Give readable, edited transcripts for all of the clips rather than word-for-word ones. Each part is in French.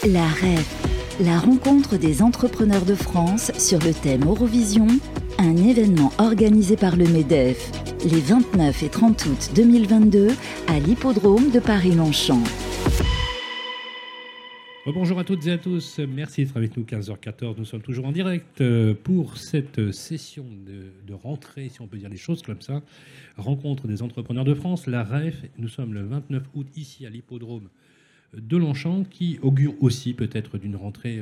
La REF, la rencontre des entrepreneurs de France sur le thème Eurovision, un événement organisé par le MEDEF, les 29 et 30 août 2022 à l'hippodrome de Paris-Longchamp. Bonjour à toutes et à tous, merci d'être avec nous, 15h14, nous sommes toujours en direct pour cette session de rentrée, si on peut dire les choses comme ça, rencontre des entrepreneurs de France, la REF. Nous sommes le 29 août ici à l'hippodrome de Longchamp, qui augure aussi peut-être d'une rentrée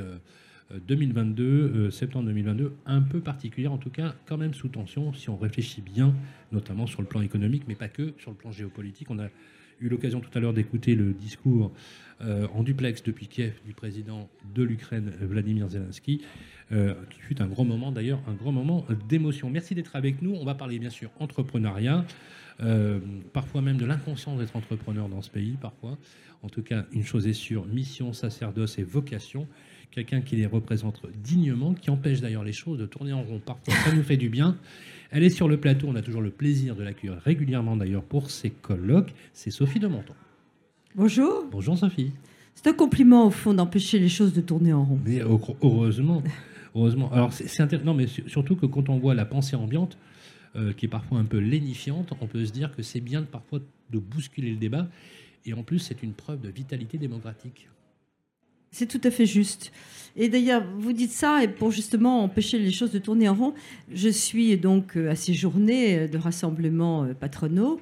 2022, septembre 2022, un peu particulière, en tout cas quand même sous tension, si on réfléchit bien, notamment sur le plan économique, mais pas que, sur le plan géopolitique. On a eu l'occasion tout à l'heure d'écouter le discours en duplex depuis Kiev du président de l'Ukraine, Vladimir Zelensky, qui fut un grand moment d'ailleurs, un grand moment d'émotion. Merci d'être avec nous. On va parler bien sûr entrepreneuriat, parfois même de l'inconscience d'être entrepreneur dans ce pays, parfois. En tout cas, une chose est sûre, mission, sacerdoce et vocation. Quelqu'un qui les représente dignement, qui empêche d'ailleurs les choses de tourner en rond. Parfois, ça nous fait du bien. Elle est sur le plateau, on a toujours le plaisir de l'accueillir régulièrement d'ailleurs pour ses colloques. C'est Sophie de Menton. Bonjour. Bonjour Sophie. C'est un compliment au fond d'empêcher les choses de tourner en rond. Mais heureusement. Alors c'est intéressant, non, mais surtout que quand on voit la pensée ambiante, qui est parfois un peu lénifiante, on peut se dire que c'est bien parfois de bousculer le débat. Et en plus, c'est une preuve de vitalité démocratique. C'est tout à fait juste. Et d'ailleurs, vous dites ça, et pour justement empêcher les choses de tourner en rond, je suis donc à ces journées de rassemblements patronaux,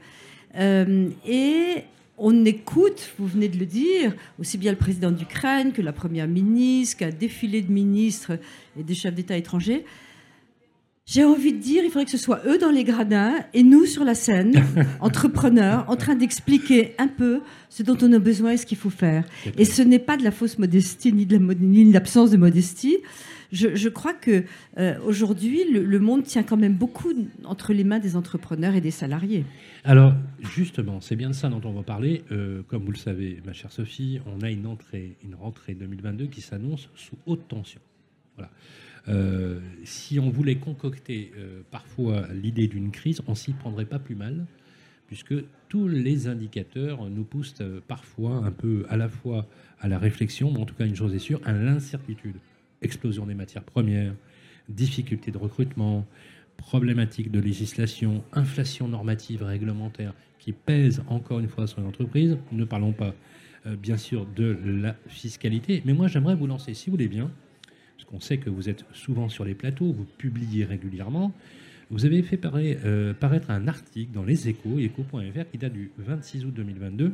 et on écoute, vous venez de le dire, aussi bien le président d'Ukraine que la première ministre, qu'un défilé de ministres et des chefs d'État étrangers. J'ai envie de dire, il faudrait que ce soit eux dans les gradins et nous sur la scène, entrepreneurs, en train d'expliquer un peu ce dont on a besoin et ce qu'il faut faire. Et ce n'est pas de la fausse modestie ni de l'absence de modestie. Je crois que aujourd'hui, le monde tient quand même beaucoup entre les mains des entrepreneurs et des salariés. Alors, justement, c'est bien de ça dont on va parler. Comme vous le savez, ma chère Sophie, on a une rentrée 2022 qui s'annonce sous haute tension. Voilà. Si on voulait concocter parfois l'idée d'une crise, on s'y prendrait pas plus mal, puisque tous les indicateurs nous poussent parfois un peu à la fois à la réflexion, mais en tout cas une chose est sûre, à l'incertitude. Explosion des matières premières, difficultés de recrutement, problématiques de législation, inflation normative réglementaire qui pèse encore une fois sur les entreprises. Ne parlons pas bien sûr de la fiscalité, mais moi j'aimerais vous lancer, si vous voulez bien, on sait que vous êtes souvent sur les plateaux, vous publiez régulièrement. Vous avez fait paraître un article dans Les Échos, échos.fr, qui date du 26 août 2022.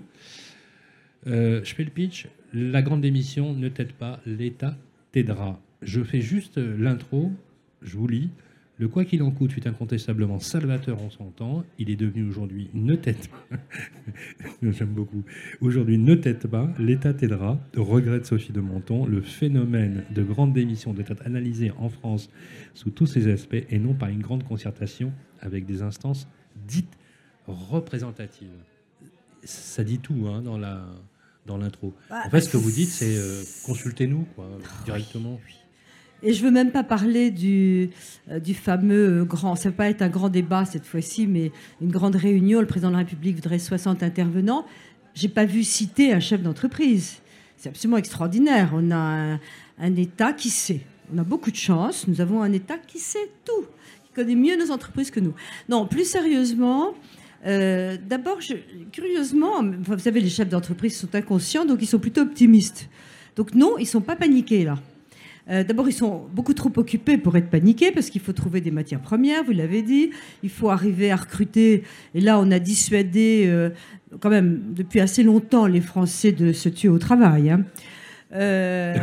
Je fais le pitch. La grande démission ne t'aide pas, l'État t'aidera. Je fais juste l'intro, je vous lis. Le quoi qu'il en coûte fut incontestablement salvateur en son temps. Il est devenu aujourd'hui ne t'aide pas. J'aime beaucoup. Aujourd'hui ne t'aide pas, l'État t'aidera. Regrette Sophie de Menton. Le phénomène de grande démission doit être analysé en France sous tous ses aspects et non par une grande concertation avec des instances dites représentatives. Ça dit tout dans l'intro. En fait, ce que vous dites, c'est consultez-nous directement. Et je ne veux même pas parler du fameux grand... Ça ne va pas être un grand débat cette fois-ci, mais une grande réunion. Le président de la République voudrait 60 intervenants. Je n'ai pas vu citer un chef d'entreprise. C'est absolument extraordinaire. On a un État qui sait. On a beaucoup de chance. Nous avons un État qui sait tout, qui connaît mieux nos entreprises que nous. Non, plus sérieusement... d'abord, curieusement, vous savez, les chefs d'entreprise sont inconscients, donc ils sont plutôt optimistes. Donc non, ils ne sont pas paniqués là. D'abord, ils sont beaucoup trop occupés pour être paniqués parce qu'il faut trouver des matières premières, vous l'avez dit. Il faut arriver à recruter. Et là, on a dissuadé quand même depuis assez longtemps les Français de se tuer au travail. Hein. La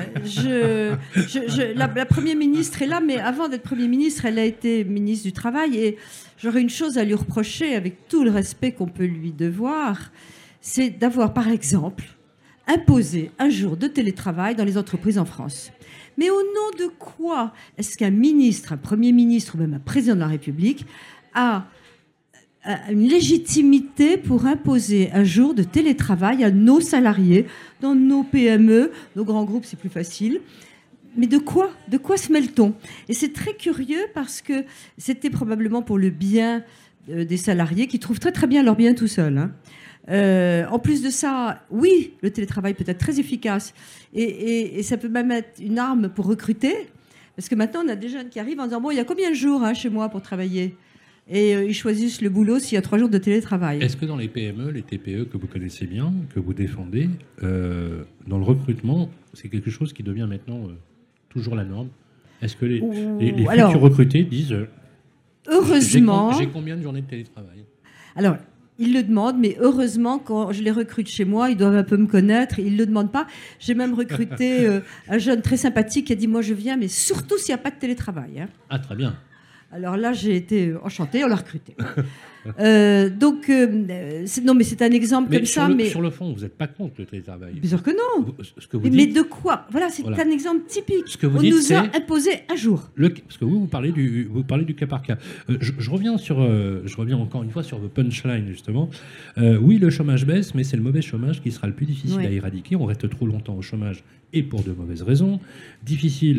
Première ministre est là, mais avant d'être Premier ministre, elle a été ministre du Travail. Et j'aurais une chose à lui reprocher, avec tout le respect qu'on peut lui devoir, c'est d'avoir, par exemple, imposé un jour de télétravail dans les entreprises en France. Mais au nom de quoi est-ce qu'un ministre, un Premier ministre ou même un président de la République a une légitimité pour imposer un jour de télétravail à nos salariés dans nos PME, nos grands groupes, c'est plus facile. Mais de quoi se mêle-t-on ? Et c'est très curieux parce que c'était probablement pour le bien des salariés qui trouvent très très bien leur bien tout seuls. Hein. En plus de ça, oui, le télétravail peut être très efficace et ça peut même être une arme pour recruter. Parce que maintenant, on a des jeunes qui arrivent en disant « Bon, il y a combien de jours chez moi pour travailler ?» Et ils choisissent le boulot s'il y a 3 jours de télétravail. Est-ce que dans les PME, les TPE que vous connaissez bien, que vous défendez, dans le recrutement, c'est quelque chose qui devient maintenant toujours la norme? Est-ce que les futurs recrutés disent heureusement, j'ai combien de journées de télétravail? Alors, ils le demandent, mais heureusement, quand je les recrute chez moi, ils doivent un peu me connaître, ils ne le demandent pas. J'ai même recruté un jeune très sympathique qui a dit « Moi, je viens, mais surtout s'il n'y a pas de télétravail. Hein. » Ah, très bien. Alors là, j'ai été enchantée, on l'a recruté. Non, mais c'est un exemple comme ça. Mais sur le fond, vous n'êtes pas contre le télétravail? Bien sûr que non. Ce que vous mais dites, de quoi? Voilà, c'est un exemple typique. Ce que vous on dites, nous a imposé un jour. Parce que vous parlez du cas par cas. Je reviens encore une fois sur vos punchlines, justement. Oui, le chômage baisse, mais c'est le mauvais chômage qui sera le plus difficile à éradiquer. On reste trop longtemps au chômage et pour de mauvaises raisons. Difficile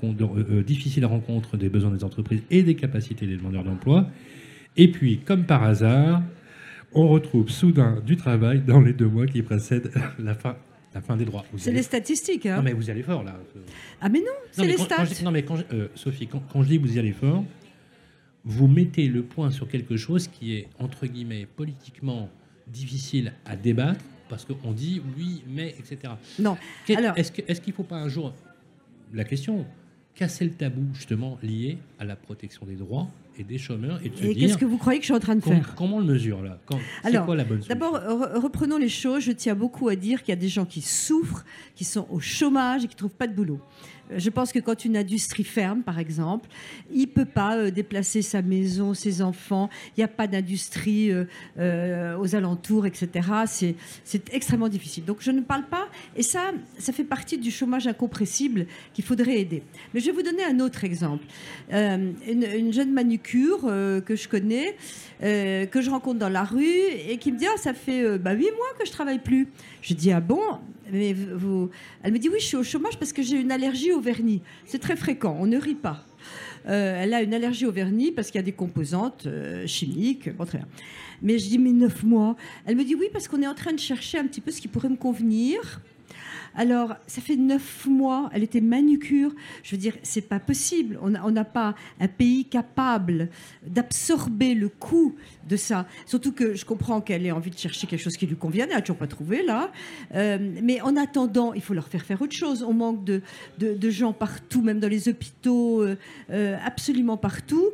à rencontre des besoins des entreprises et des capacités des demandeurs d'emploi. Et puis, comme par hasard, on retrouve soudain du travail dans les 2 mois qui précèdent la fin des droits. C'est les statistiques. Hein. Non, mais vous y allez fort, là. Ah, mais non, c'est les stats. Sophie, quand je dis vous y allez fort, vous mettez le point sur quelque chose qui est, entre guillemets, politiquement difficile à débattre, parce qu'on dit oui, mais, etc. Non. Alors, est-ce qu'il ne faut pas un jour, la question, casser le tabou, justement, lié à la protection des droits et des chômeurs, et de se dire... qu'est-ce que vous croyez que je suis en train de faire? Comment on le mesure, là? C'est quoi la bonne solution? D'abord, reprenons les choses. Je tiens beaucoup à dire qu'il y a des gens qui souffrent, qui sont au chômage et qui ne trouvent pas de boulot. Je pense que quand une industrie ferme, par exemple, il ne peut pas déplacer sa maison, ses enfants. Il n'y a pas d'industrie aux alentours, etc. C'est extrêmement difficile. Donc je ne parle pas. Et ça fait partie du chômage incompressible qu'il faudrait aider. Mais je vais vous donner un autre exemple. Une jeune manucure que je connais, que je rencontre dans la rue et qui me dit « Ah, ça fait 8 mois que je ne travaille plus. » Je dis « Ah bon ?» Mais elle me dit « Oui, je suis au chômage parce que j'ai une allergie au vernis. » C'est très fréquent, on ne rit pas. Elle a une allergie au vernis parce qu'il y a des composantes chimiques. Bon, très bien. Mais je dis « Mais 9 mois ?» Elle me dit « Oui, parce qu'on est en train de chercher un petit peu ce qui pourrait me convenir. » Alors, ça fait 9 mois, elle était manucure. Je veux dire, c'est pas possible. On n'a pas un pays capable d'absorber le coût de ça. Surtout que je comprends qu'elle ait envie de chercher quelque chose qui lui convienne. Elle n'a toujours pas trouvé, là. Mais en attendant, il faut leur faire autre chose. On manque de gens partout, même dans les hôpitaux, absolument partout.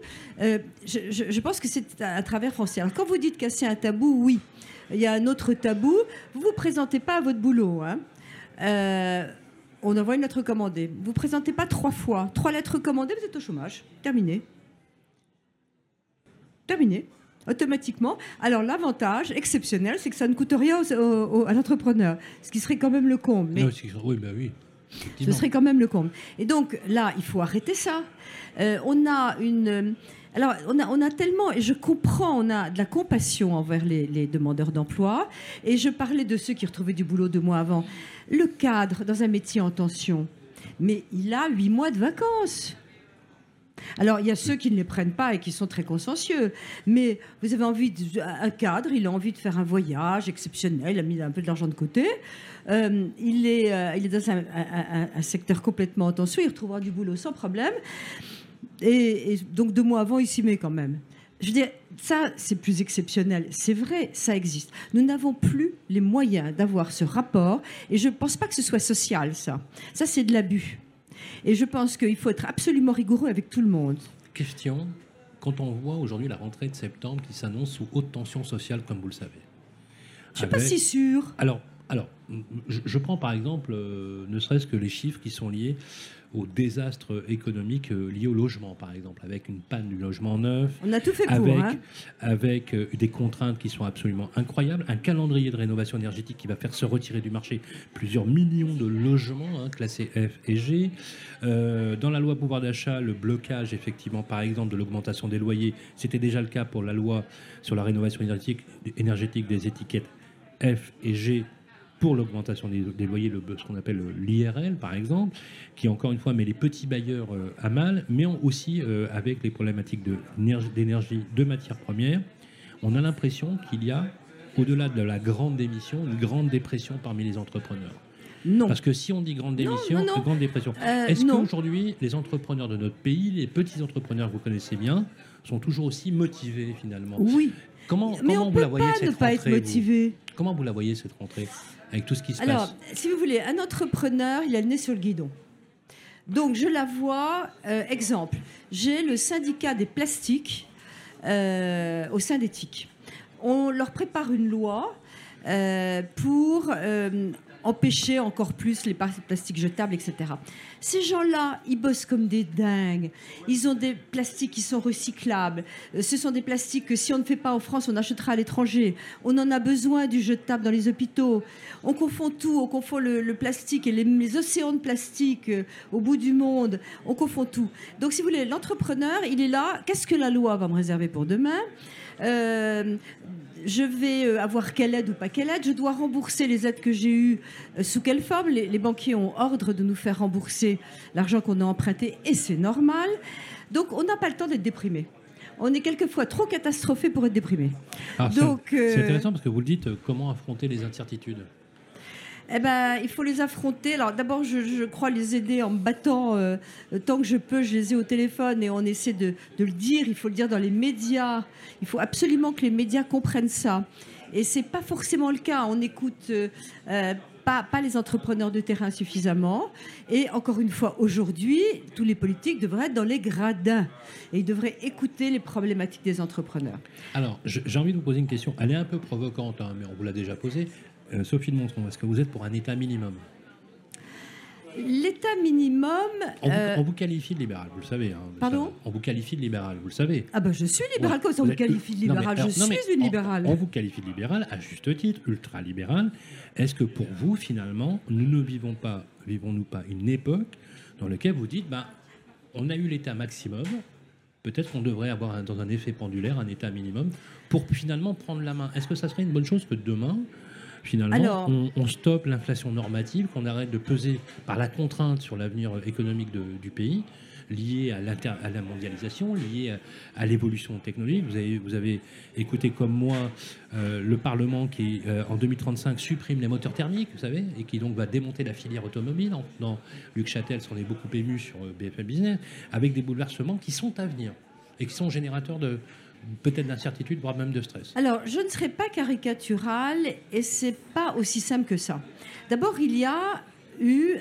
Je pense que c'est un travers français. Alors, quand vous dites casser un tabou, oui. Il y a un autre tabou. Vous ne vous présentez pas à votre boulot, hein. On envoie une lettre recommandée. Vous ne présentez pas 3 fois. 3 lettres recommandées, vous êtes au chômage. Terminé. Automatiquement. Alors l'avantage exceptionnel, c'est que ça ne coûte rien à l'entrepreneur. Ce qui serait quand même le comble. Mais oui, bah oui. Ce serait quand même le comble. Et donc là, il faut arrêter ça. On a tellement, et je comprends, on a de la compassion envers les demandeurs d'emploi. Et je parlais de ceux qui retrouvaient du boulot 2 mois avant. Le cadre dans un métier en tension, mais il a 8 mois de vacances. Alors, il y a ceux qui ne les prennent pas et qui sont très consciencieux. Mais vous avez un cadre, il a envie de faire un voyage exceptionnel, il a mis un peu de l'argent de côté. Il est dans un secteur complètement en tension, il retrouvera du boulot sans problème. Et donc 2 mois avant, il s'y met quand même. Je veux dire, ça, c'est plus exceptionnel. C'est vrai, ça existe. Nous n'avons plus les moyens d'avoir ce rapport. Et je ne pense pas que ce soit social, ça. Ça, c'est de l'abus. Et je pense qu'il faut être absolument rigoureux avec tout le monde. Question, quand on voit aujourd'hui la rentrée de septembre qui s'annonce sous haute tension sociale, comme vous le savez. Je ne suis pas si sûre. Alors, je prends par exemple, ne serait-ce que les chiffres qui sont liés au désastre économique lié au logement, par exemple, avec une panne du logement neuf. On a tout fait pour, avec des contraintes qui sont absolument incroyables, un calendrier de rénovation énergétique qui va faire se retirer du marché plusieurs millions de logements classés F et G. Dans la loi pouvoir d'achat, le blocage, effectivement, par exemple, de l'augmentation des loyers, c'était déjà le cas pour la loi sur la rénovation énergétique des étiquettes F et G, pour l'augmentation des loyers, ce qu'on appelle l'IRL, par exemple, qui, encore une fois, met les petits bailleurs à mal, mais aussi avec les problématiques d'énergie, de matières premières. On a l'impression qu'il y a au-delà de la grande démission, une grande dépression parmi les entrepreneurs? Non. Parce que si on dit grande démission, non. grande dépression, est-ce non. qu'aujourd'hui, les entrepreneurs de notre pays, les petits entrepreneurs que vous connaissez bien, sont toujours aussi motivés finalement? Oui. Comment Mais on vous peut la voyez pas cette ne pas être rentrée, motivé. Comment vous la voyez cette rentrée avec tout ce qui se Alors, passe? si vous voulez, un entrepreneur, il a le nez sur le guidon. Donc, je la vois, exemple, j'ai le syndicat des plastiques au sein d'Éthique. On leur prépare une loi pour empêcher encore plus les plastiques jetables, etc. Ces gens-là, ils bossent comme des dingues. Ils ont des plastiques qui sont recyclables. Ce sont des plastiques que si on ne fait pas en France, on achètera à l'étranger. On en a besoin du jetable dans les hôpitaux. On confond tout. On confond le plastique et les océans de plastique au bout du monde. On confond tout. Donc, si vous voulez, l'entrepreneur, il est là. Qu'est-ce que la loi va me réserver pour demain ? Je vais avoir quelle aide ou pas quelle aide, je dois rembourser les aides que j'ai eues, sous quelle forme. Les banquiers ont ordre de nous faire rembourser l'argent qu'on a emprunté et c'est normal. Donc on n'a pas le temps d'être déprimé. On est quelquefois trop catastrophé pour être déprimé. Alors, donc, c'est intéressant parce que vous le dites, comment affronter les incertitudes? Eh ben, il faut les affronter. Alors d'abord, je crois les aider en me battant tant que je peux. Je les ai au téléphone et on essaie de le dire. Il faut le dire dans les médias. Il faut absolument que les médias comprennent ça. Et c'est pas forcément le cas. On n'écoute pas les entrepreneurs de terrain suffisamment. Et encore une fois, aujourd'hui, tous les politiques devraient être dans les gradins. Et ils devraient écouter les problématiques des entrepreneurs. Alors, j'ai envie de vous poser une question. Elle est un peu provocante, hein, mais on vous l'a déjà posée. Sophie de Montron, est-ce que vous êtes pour un État minimum? L'État minimum... On vous qualifie de libéral, vous le savez. Hein, Pardon? On vous qualifie de libéral, vous le savez. Ah ben je suis libéral, Ouais. comme ça on me qualifie de libéral. Je suis une libérale. On vous qualifie de libéral, à juste titre, ultra-libéral. Est-ce que pour vous, finalement, nous ne vivons-nous pas une époque dans laquelle vous dites, on a eu l'État maximum, peut-être qu'on devrait avoir, dans un effet pendulaire, un État minimum, pour finalement prendre la main? Est-ce que ça serait une bonne chose que demain... Finalement, on stoppe l'inflation normative, qu'on arrête de peser par la contrainte sur l'avenir économique du pays, liée à la mondialisation, liée à l'évolution technologique. Vous avez écouté comme moi le Parlement qui, en 2035, supprime les moteurs thermiques, vous savez, et qui donc va démonter la filière automobile. Luc Châtel s'en est beaucoup ému sur BFM Business, avec des bouleversements qui sont à venir et qui sont générateurs peut-être d'incertitude, voire même de stress. Alors, je ne serai pas caricaturale et c'est pas aussi simple que ça. D'abord, il y a eu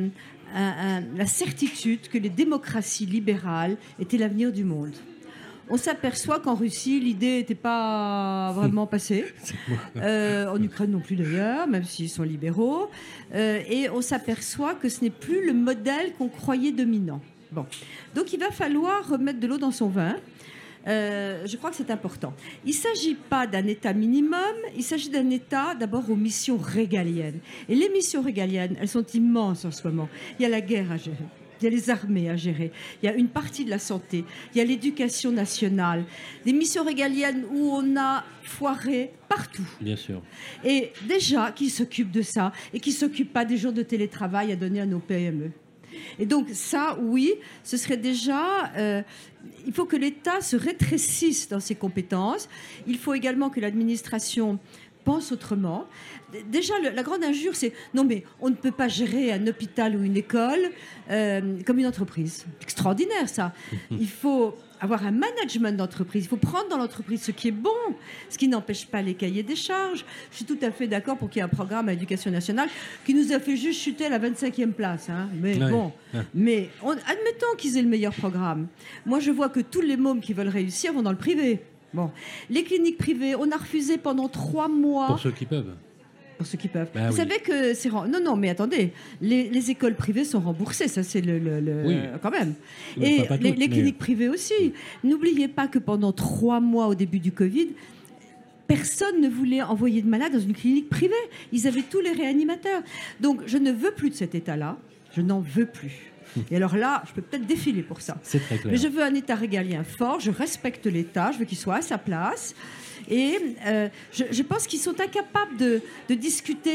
la certitude que les démocraties libérales étaient l'avenir du monde. On s'aperçoit qu'en Russie, l'idée n'était pas vraiment passée. En Ukraine non plus d'ailleurs, même s'ils sont libéraux. Et on s'aperçoit que ce n'est plus le modèle qu'on croyait dominant. Bon. Donc, il va falloir remettre de l'eau dans son vin. Je crois que c'est important. Il ne s'agit pas d'un État minimum, il s'agit d'un État d'abord aux missions régaliennes. Et les missions régaliennes, elles sont immenses en ce moment. Il y a la guerre à gérer, il y a les armées à gérer, il y a une partie de la santé, il y a l'éducation nationale, des missions régaliennes où on a foiré partout. Bien sûr. Et déjà, qui s'occupe de ça et qui ne s'occupe pas des jours de télétravail à donner à nos PME. Et donc ça, oui, ce serait déjà... il faut que l'État se rétrécisse dans ses compétences. Il faut également que l'administration pense autrement. Déjà, la grande injure, c'est non, mais on ne peut pas gérer un hôpital ou une école comme une entreprise. Extraordinaire, ça. Il faut avoir un management d'entreprise. Il faut prendre dans l'entreprise ce qui est bon, ce qui n'empêche pas les cahiers des charges. Je suis tout à fait d'accord pour qu'il y ait un programme à l'éducation nationale qui nous a fait juste chuter à la 25e place. Hein. Mais ouais. Bon, mais admettons qu'ils aient le meilleur programme. Moi, je vois que tous les mômes qui veulent réussir vont dans le privé. Bon, les cliniques privées, on a refusé pendant 3 mois. Pour ceux qui peuvent. Pour ceux qui peuvent. Bah, vous savez que c'est... Non, mais attendez, les écoles privées sont remboursées, ça c'est oui. Quand même. Et les cliniques privées aussi. N'oubliez pas que pendant 3 mois au début du Covid, personne ne voulait envoyer de malades dans une clinique privée. Ils avaient tous les réanimateurs. Donc je ne veux plus de cet état-là. Je n'en veux plus. Et alors là, je peux peut-être défiler pour ça. C'est très clair. Mais je veux un État régalien fort, je respecte l'État, je veux qu'il soit à sa place. Et je pense qu'ils sont incapables de discuter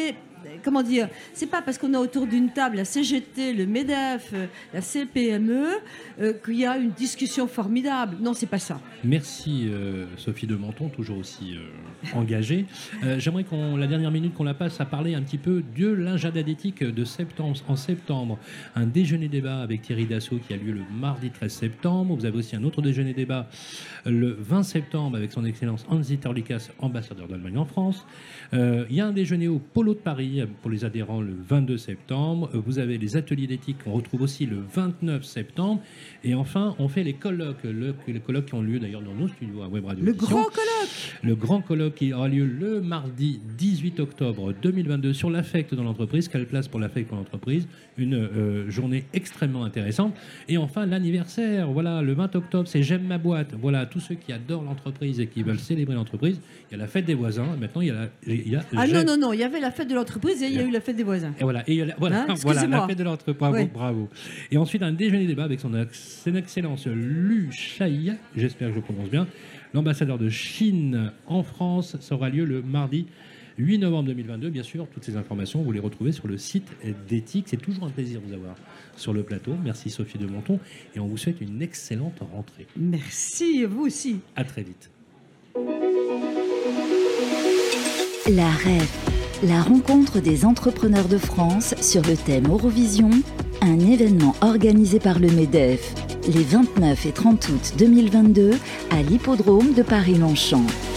comment dire, c'est pas parce qu'on a autour d'une table la CGT, le MEDEF, la CPME qu'il y a une discussion formidable. Non, c'est pas ça. Merci Sophie de Menton, toujours aussi engagée. J'aimerais la dernière minute qu'on la passe à parler un petit peu de l'agenda d'éthique de septembre. En septembre, un déjeuner débat avec Thierry Dassault qui a lieu le mardi 13 septembre. Vous avez aussi un autre déjeuner débat le 20 septembre avec son Excellence Hans-Dieter Likas, ambassadeur d'Allemagne en France. Il y a un déjeuner au Polo de Paris pour les adhérents le 22 septembre. Vous avez les ateliers d'éthique qu'on retrouve aussi le 29 septembre. Et enfin, on fait les colloques. Les colloques qui ont lieu d'ailleurs dans nos studios à Web Radio. Le grand colloque. Le grand colloque qui aura lieu le mardi 18 octobre 2022 sur l'affect dans l'entreprise. Quelle place pour l'affect dans l'entreprise? Une journée extrêmement intéressante. Et enfin, l'anniversaire. Voilà, le 20 octobre, c'est J'aime ma boîte. Voilà, tous ceux qui adorent l'entreprise et qui veulent célébrer l'entreprise. Il y a la fête des voisins. Maintenant, il y a non. Il y avait la fête de l'entreprise et il y a eu la fête des voisins. Et voilà, voilà, la fête de l'entreprise. Oui. Bravo. Et ensuite, un déjeuner débat avec son Excellence Lu Shaï, j'espère que je prononce bien, l'ambassadeur de Chine en France. Ça aura lieu le mardi 8 novembre 2022. Bien sûr, toutes ces informations, vous les retrouvez sur le site d'Éthique. C'est toujours un plaisir de vous avoir sur le plateau. Merci Sophie de Menton et on vous souhaite une excellente rentrée. Merci, vous aussi. À très vite. La REF, la rencontre des entrepreneurs de France sur le thème Eurovision, un événement organisé par le MEDEF les 29 et 30 août 2022 à l'hippodrome de Paris-Longchamp.